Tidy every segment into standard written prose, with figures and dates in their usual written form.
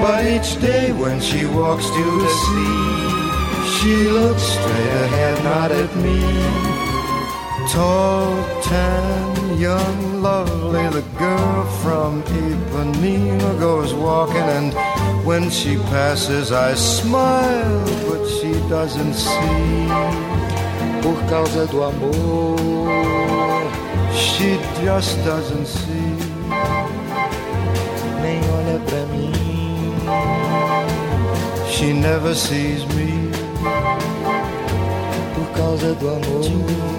But each day when she walks to the sea, she looks straight ahead, not at me. Tall, tan, young, lovely, the girl from Ipanema goes walking, and when she passes I smile, but she doesn't see. Por causa do amor, she just doesn't see. Nem olha pra mim, she never sees me. Por causa do amor.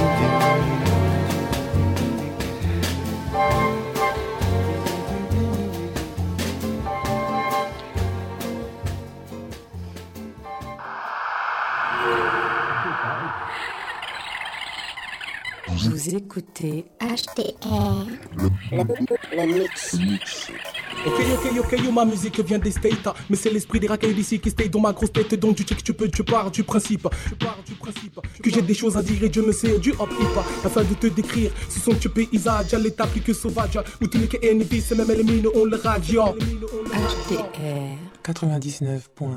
Vous écoutez HDR, le mix. Ok, yo, ma musique vient des States, mais c'est l'esprit des racailles d'ici qui stay dans ma grosse tête. Donc tu check, tu pars du principe que j'ai des choses à dire et Dieu me sait du hip-hop. Afin de te décrire, ce sont tes paysages à l'état plus que sauvage, où tu n'es que ennemi, c'est même les mines, on le radio. HDR 99 points.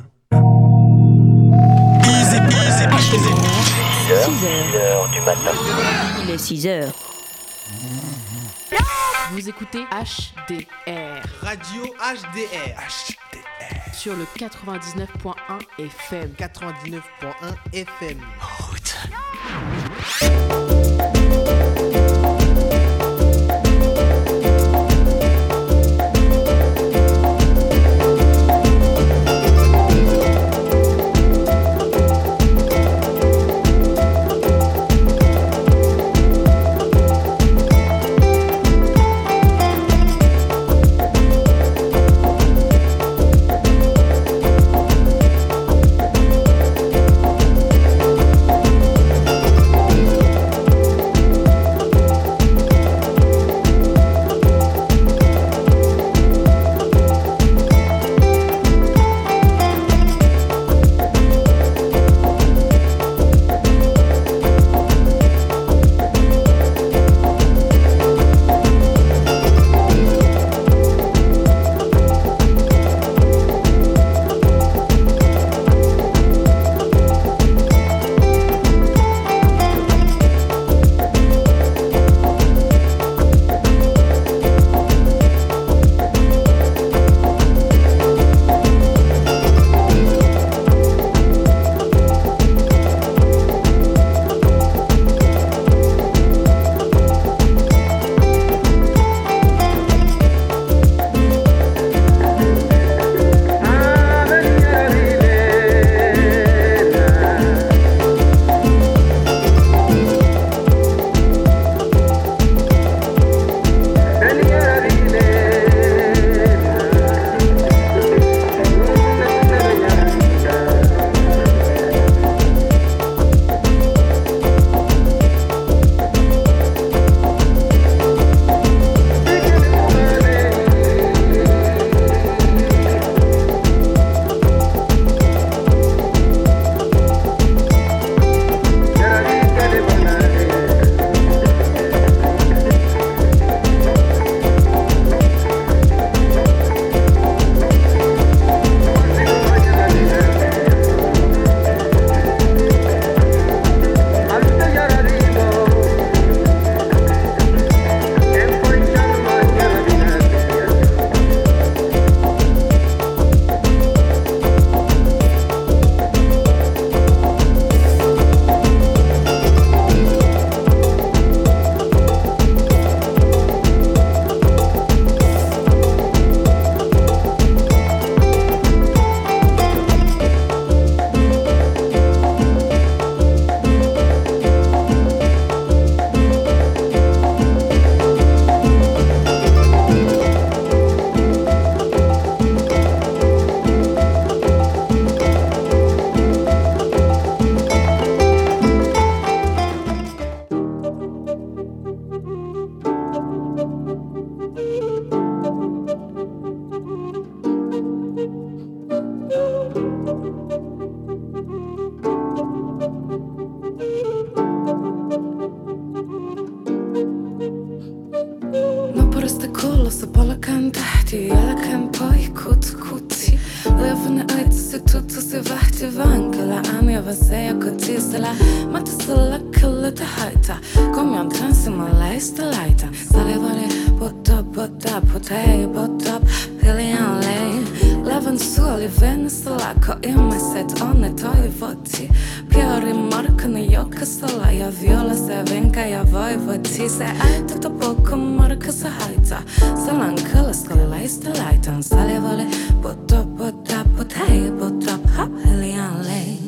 Easy, 6h du matin. Il est 6h. Vous écoutez HDR. Radio HDR. Sur le 99.1 FM. 99.1 FM. Route. poteva säga kortisela ma inte ställa kulle till höjta kom jag inte ens med lästa lejten salivare bota potej bota pilian lej leven sol i Venezuela ko ima set one to je voti piori markane joka stala ja viola se venka ja vojvoti se ajte to poko marka se hajta salan kulle skal lästa lejten salivare bota potej bota pilian lej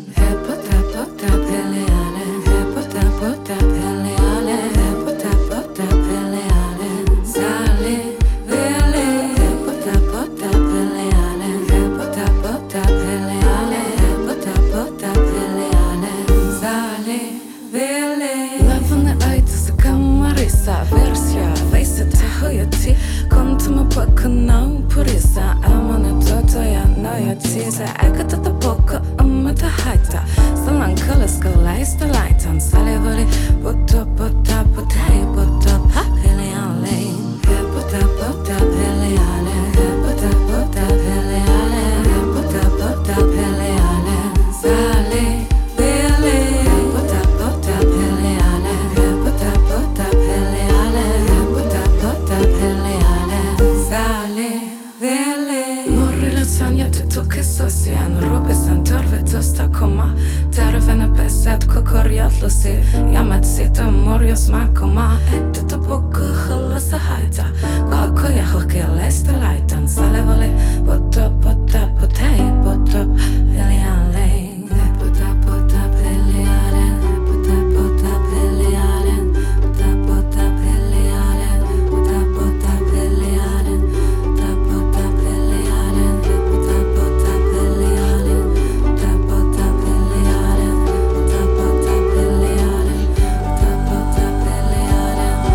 bota pilian lej bota pilian lej bota pilian lej sali vele bota pilian lej bota pilian lej bota pilian lej sali vele lavande ajta se kamarisa versija vejse te hojati kontama pakana purisa amane toto ja noja tisa eka tata poko amata hajta salan kalaska läista laitan salivali bota potej bota pilian lej bota pilian lej bota pilian lej bota pilian lej sali vele bota pilian lej bota pilian lej bota pilian lej sali vele morilla sanja te toke sosian robesan torve tosta koma tarvena pesat kokoriatlusi jamat sita morjos makoma että topokko hallassa haita kakoja hoke läistä laitan salevale bota potei bota pilian lej bota pilian lej bota pilian lej bota pilian lej bota pilian lej bota pilian lej bota pilian lej bota pilian lej bota pilian lej bota pilian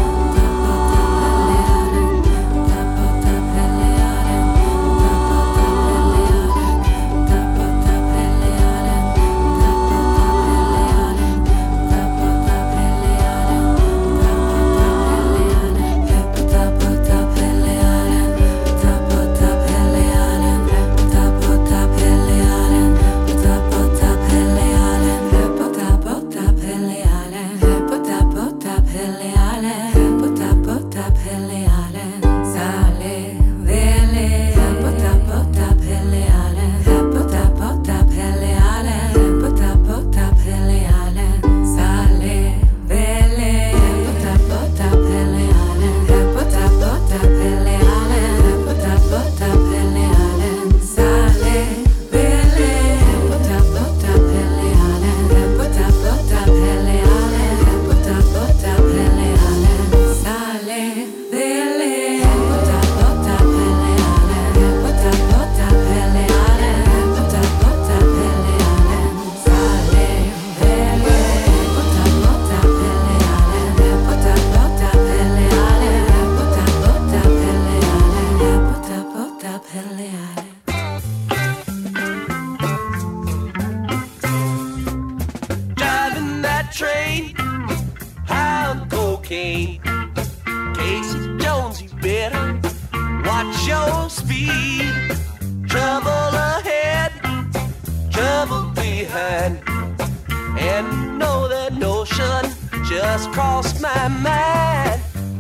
cocaine. Casey Jones, you better watch your speed. Trouble ahead, trouble behind. And know that notion just crossed my mind.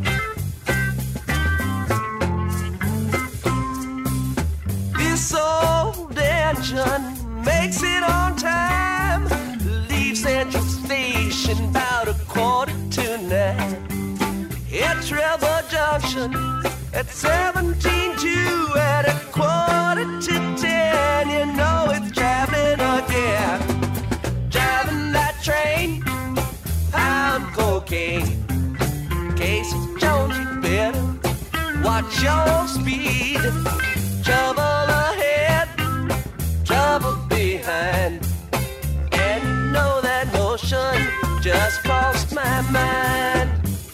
This old engine makes it on time. Leave Central Station about 9:15. At Trevor Junction at 17:02 at 9:45. You know it's traveling again. Driving that train, pound cocaine. Casey Jones, you better watch your speed. Trouble ahead, trouble behind. And know that notion just crossed my mind.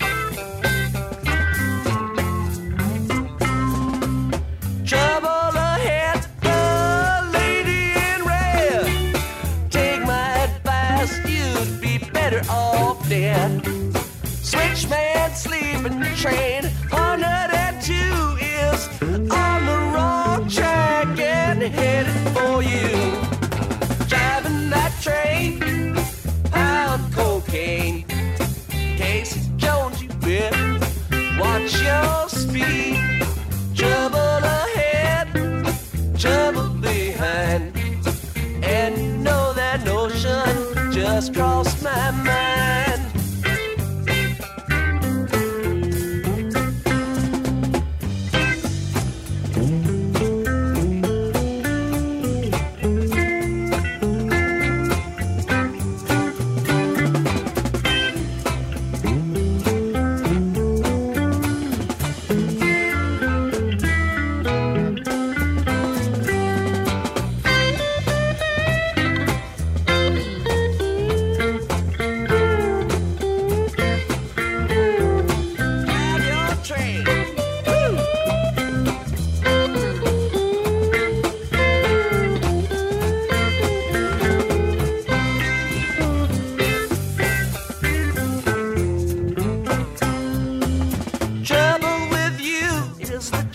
Trouble ahead, the lady in red. Take my advice, you'd be better off dead. Switchman sleeping train, 102 is on the wrong track and headed for you. Driving that train,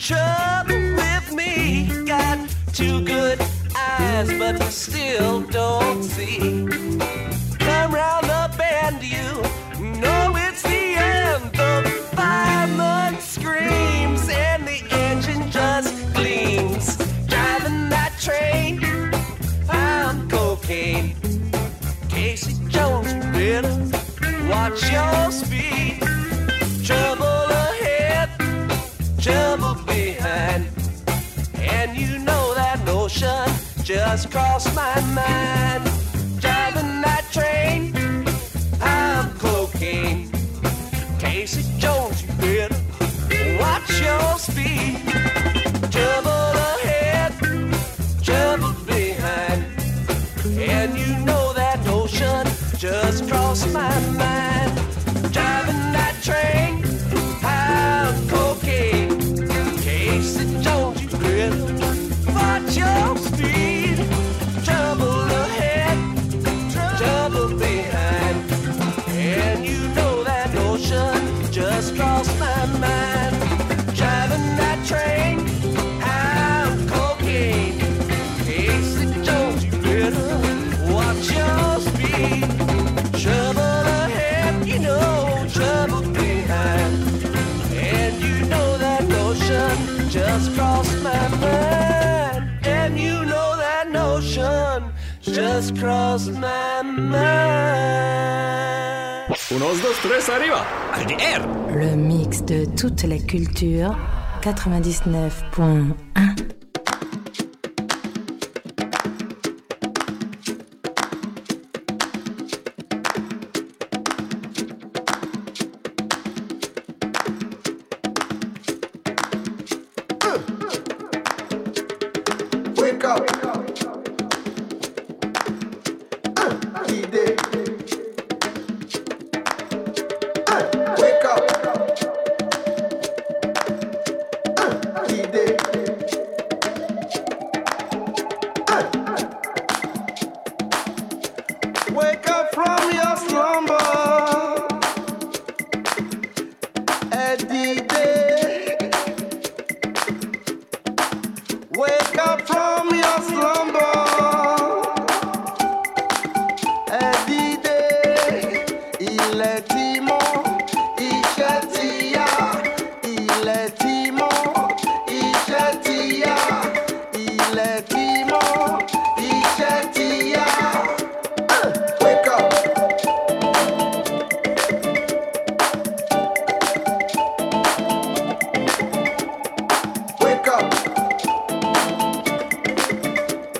trouble with me. Got two good eyes, but you still don't see. Come round the bend, you know it's the end. The fireman screams and the engine just gleams. Driving that train, found cocaine. Casey Jones, you better watch your speed. Trouble ahead, trouble behind. And you know that notion just crossed my mind. Driving that train, I'm cocaine. Casey Jones, you better watch your speed. Trouble ahead, trouble behind. And you know that notion just crossed my mind. Driving that train, I'm cocaine. Casey Jones, you better watch your speed. Trouble ahead, trouble behind. And you know that notion just crossed my mind. Driving that train, I'm cocaine. Casey Jones, you better watch your speed. Trouble ahead, you know, trouble behind. And you know that notion just crossed my mind. And you know that notion just crossed my mind. Unos, dos, tres, arriba. HDR. Le mix de toutes les cultures. 99.1. Wake up. Idée. Wake up. Idée. Wake up from your slumber. Idée. Wake up from your slumber. Edide, il est timon, Ichetia. Il est timon, Ichetia. Il est timon, Ichetia. Wake up. Wake up.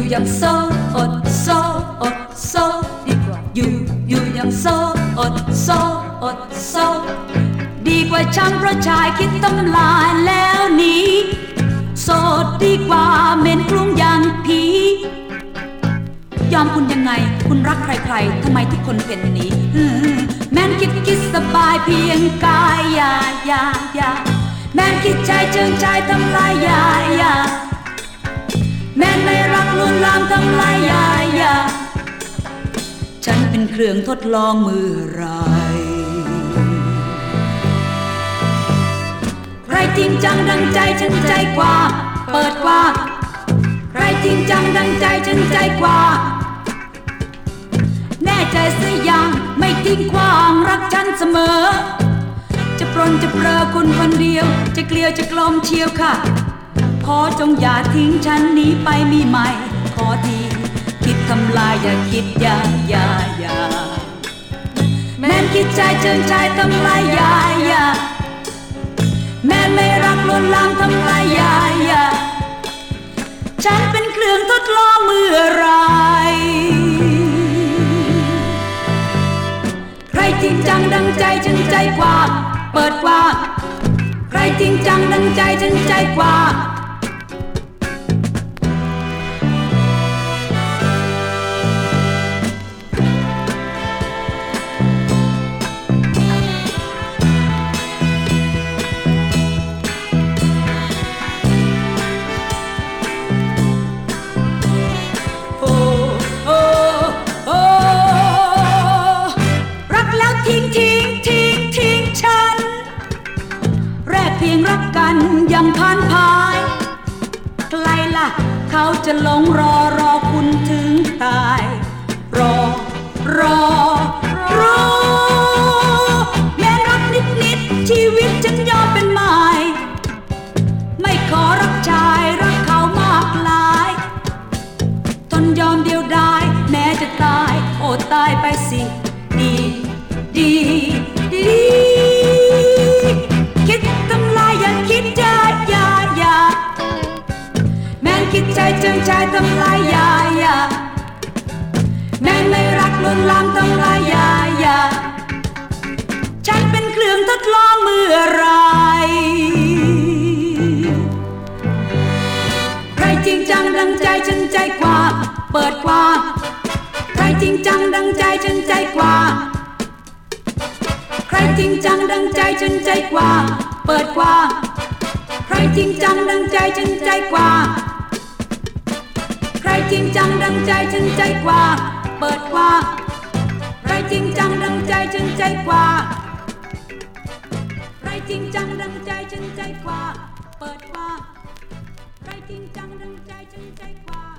อย่างโซอดโซอดโซดีกว่าอยู่อย่างโซอดโซอดโซดีกว่าช่างเพราะชายคิดทำลายแล้วหนีโสดดีกว่าเหม็นกลุ้งอย่างผียอมคุณยังไงคุณรักใครๆทำไมทุกคนเป็นนี้แม่นคิดสบายเพียงกายอย่าแม่นคิดใจเชิงใจทำลายอย่าแม่นไม่รักลวนลามทำลายอย่าฉันเป็นเครื่องทดลองมือไรใครจริงจังดังใจฉันใจกว่าเปิดกว่าใครจริงจังดังใจฉันใจกว่าแน่ใจสักอย่างไม่ทิ้งขว้างรักฉันเสมอจะปรนจะเปรอคุณคนเดียวจะเกลียวจะกลมเชียวค่ะขอจงอย่าทิ้งฉันหนีไปมีใหม่ขอทีคิดทำลายอย่าคิดอย่าแม่นคิดใจเชิงชายทำลายอย่าแม่นไม่รักลวนลามทำลายอย่าฉันเป็นเครื่องทดลองเมื่อไรใครจริงจังดังใจฉันใจกว่าเปิดกว่าใครจริงจังดังใจฉันใจกว่ายังผ่านพายใครล่ะเขาจะหลงรอคุณถึงตายรอแม้รักนิดชีวิตฉันยอมเป็นหมายไม่ขอรักชายรักเขามากลายทนยอมเดียวดายแม้จะตายโอ้ตายไปสิดีคิดทำลายอย่าคิดอย่าแม่นคิดใจเชิงชายทำลายอย่าแม่นไม่รักลวนลามทำลายอย่าฉันเป็นเครื่องทดลองเมื่อไรใครจริงจังดังใจฉันใจกว่าเปิดกว่าใครจริงจังดังใจฉันใจกว่าใครจริงจังดังใจฉันใจกว่าเปิดกว่าใครจริงจังดังใจฉันใจกว่าใครจริงจังดังใจฉันใจกว่าเปิดกว่าใครจริงจังดังใจฉันใจกว่าใครจริงจังดังใจฉันใจกว่าเปิดกว่าใครจริงจังดังใจฉันใจกว่า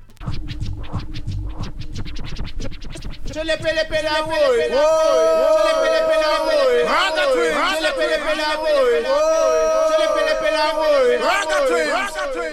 Je l'ai pelé la boue, je l'ai pelé la boue, ragatouille, je l'ai pelé la boue, je l'ai pelé la boue, ragatouille.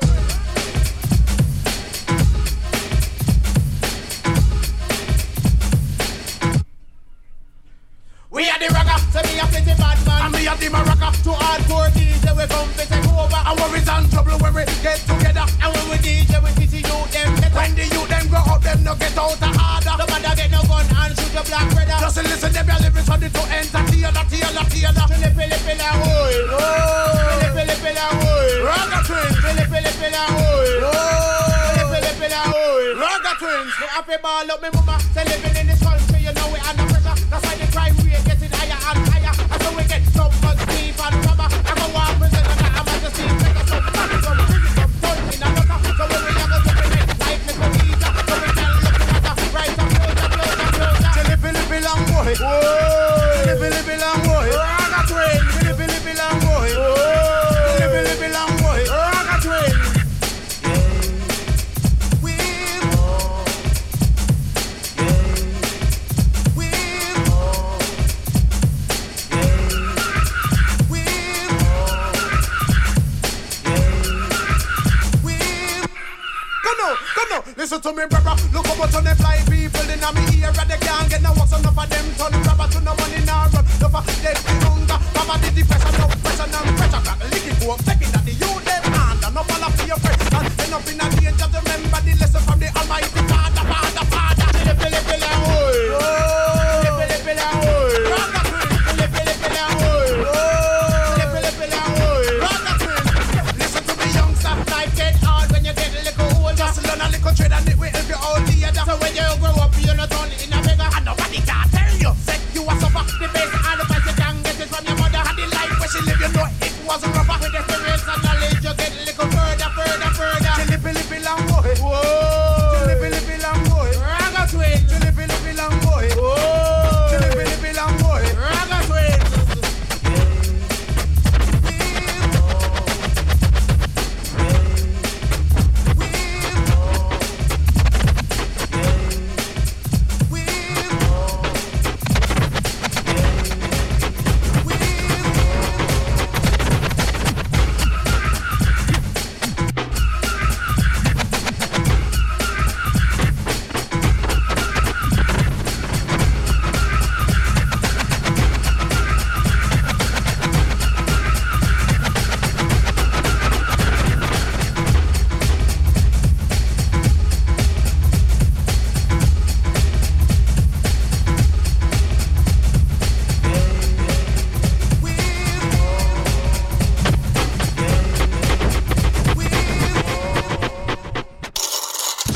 We are the rocker, so me a plenty bad man, and me a the maraca. To hardcore DJ we come to take over, and worries and trouble when we get together. And when we DJ we pity you them. When the youth them grow up, them no get out of order. No matter get no gun and shoot your black brother. Just listen them your lyrics on the to enter theater. Pele pele hoy, pele hoy, Raga Twins. Pele hoy, pele hoy, Raga Twins. Me happy ball up me mama, say living in this country, you know we under pressure. That's why the crime rate getting higher and higher. And so we get so much beef and rubber. I go on prison and I'm just see make us some fun, some pretty, some fun in a butter. So when we have a different life, let's go eat up. So we can look at the right up, closer. Philippi long boy, Philippi long boy, Raga Twin, Philippi long boy, Philippi long boy, Raga Twin. Come now, listen to me, brother. Look how much on them fly people in a me ear, and they can't get no what's enough of them turn rubber to no money now run. No for dead hunger, mama the depression, no pressure, no pressure. Got the liquid for taking that the youth them hand, and no fall off to your friends. And end up in a danger, remember the lesson.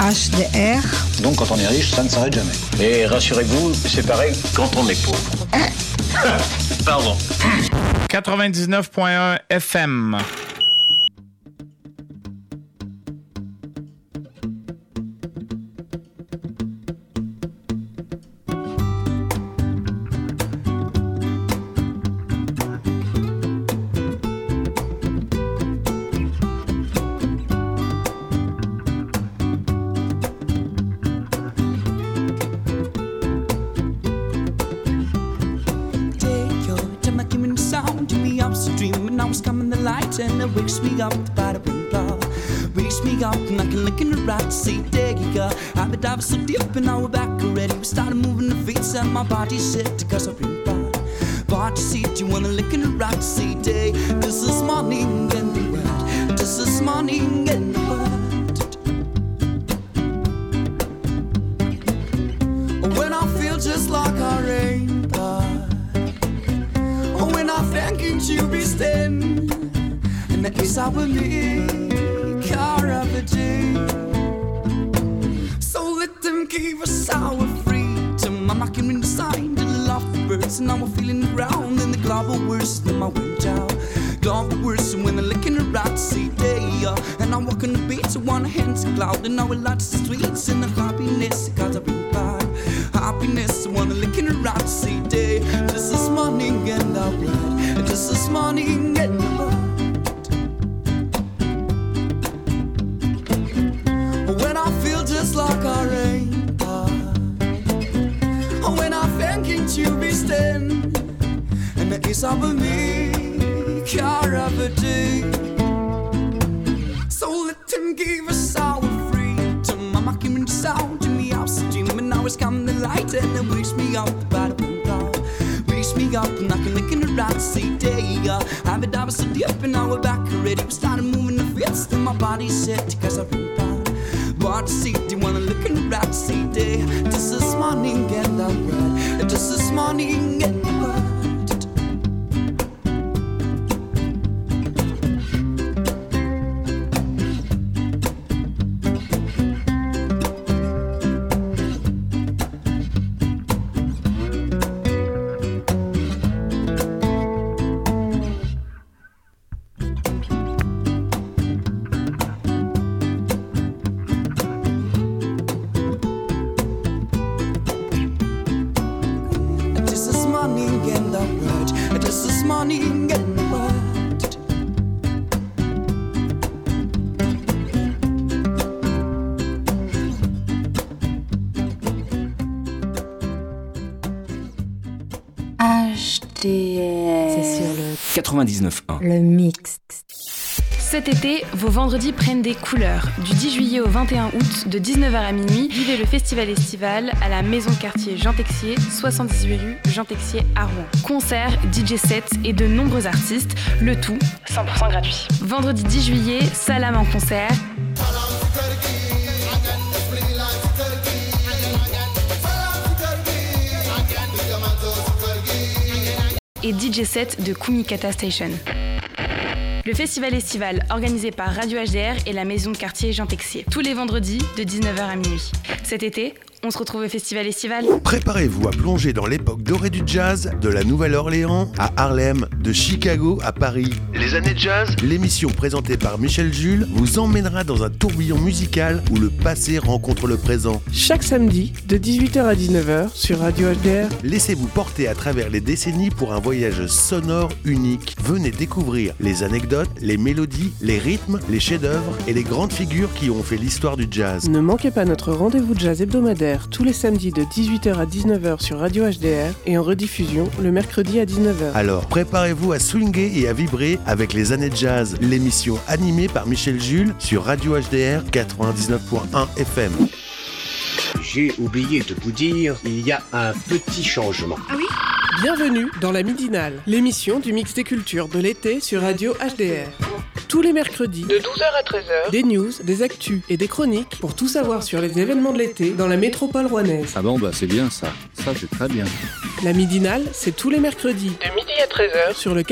HDR. Donc quand on est riche, ça ne s'arrête jamais. Et rassurez-vous, c'est pareil quand on est pauvre. Pardon. 99.1 FM. And it wakes me up, the bada boom blah. Wakes me up, and I can look in the right, see, there you go. I've been diving so deep, and now we're back already. We started moving the feet, and my body's shit, cause I've been bad. Body seat, you wanna look in the right, see, day. This is morning in the world. This is morning in the world. When I feel just like a rainbow. When I thank you to be standing. And that is our make our day. So let them give us our freedom. I'm knocking in the sign to the love the birds. And now I'm feeling the ground in the global worst. And my wind out global worst. And when I'm looking around to see day. And I'm walking the beach to one hand to cloud. And now we light the streets in the happiness. Cause I've been bad happiness. And when I'm looking around to see day. This is morning in the world. This is morning in the world. Just like a rainbow. When I thank you to be standing. And that is our make our day. So let them give us our freedom. I'm knocking in the sound in the oxygen. And now it's coming the light and it wakes me up the bad one down. Wakes me up and I can look in the right see day. I've been diving so deep and now we're back already. We started moving the fist and my body's set cause I've been bad. What to see, do you wanna look in the right see day? This is morning in the world. This is morning in the world. C'est sur le 99.1. Le mix. Cet été, vos vendredis prennent des couleurs. Du 10 juillet au 21 août, de 19h à minuit, vivez le festival estival à la maison quartier Jean Texier, 78 rue Jean Texier à Rouen. Concerts, DJ sets et de nombreux artistes, le tout 100% gratuit. Vendredi 10 juillet, Salam en concert. Et DJ set de Kumikata Station. Le festival estival organisé par Radio HDR et la maison de quartier Jean Texier. Tous les vendredis de 19h à minuit. Cet été, on se retrouve au festival estival. Préparez-vous à plonger dans l'époque dorée du jazz, de la Nouvelle-Orléans à Harlem, de Chicago à Paris. Les années jazz, l'émission présentée par Michel Jules vous emmènera dans un tourbillon musical où le passé rencontre le présent. Chaque samedi, de 18h à 19h sur Radio HDR. Laissez-vous porter à travers les décennies pour un voyage sonore unique. Venez découvrir les anecdotes, les mélodies, les rythmes, les chefs-d'œuvre et les grandes figures qui ont fait l'histoire du jazz. Ne manquez pas notre rendez-vous jazz hebdomadaire tous les samedis de 18h à 19h sur Radio HDR et en rediffusion le mercredi à 19h. Alors préparez-vous à swinguer et à vibrer avec les années jazz, l'émission animée par Michel Jules sur Radio HDR 99.1 FM. J'ai oublié de vous dire, il y a un petit changement. Ah oui ? Bienvenue dans la Midinale, l'émission du mix des cultures de l'été sur Radio HDR. Tous les mercredis, de 12h à 13h, des news, des actus et des chroniques pour tout savoir sur les événements de l'été dans la métropole rouennaise. Ah bon, bah c'est bien ça. Ça, c'est très bien. La Midinale, c'est tous les mercredis, de midi à 13h, sur le